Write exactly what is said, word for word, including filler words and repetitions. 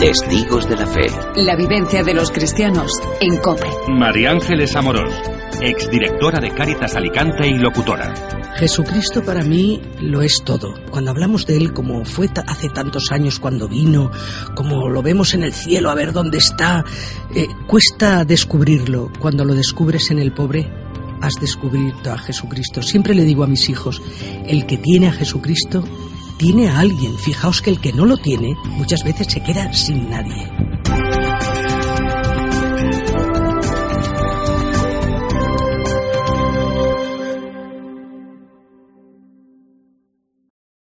Testigos de la fe. La vivencia de los cristianos en COPE. María Ángeles Amorós, exdirectora de Cáritas Alicante y locutora. Jesucristo para mí lo es todo. Cuando hablamos de Él como fue hace tantos años cuando vino, como lo vemos en el cielo a ver dónde está, eh, cuesta descubrirlo. Cuando lo descubres en el pobre, has descubierto a Jesucristo. Siempre le digo a mis hijos, el que tiene a Jesucristo tiene a alguien. Fijaos que el que no lo tiene muchas veces se queda sin nadie.